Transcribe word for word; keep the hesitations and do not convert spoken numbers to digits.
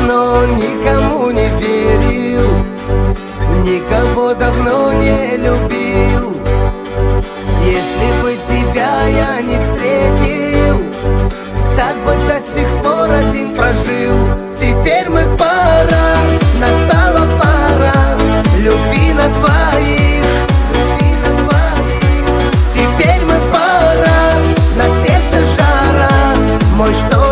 давно никому не верил, никого давно не любил. Если бы тебя я не встретил, так бы до сих пор один прожил. Теперь мы пара, настала пора любви на двоих. Теперь мы пара, на сердце жара, мой что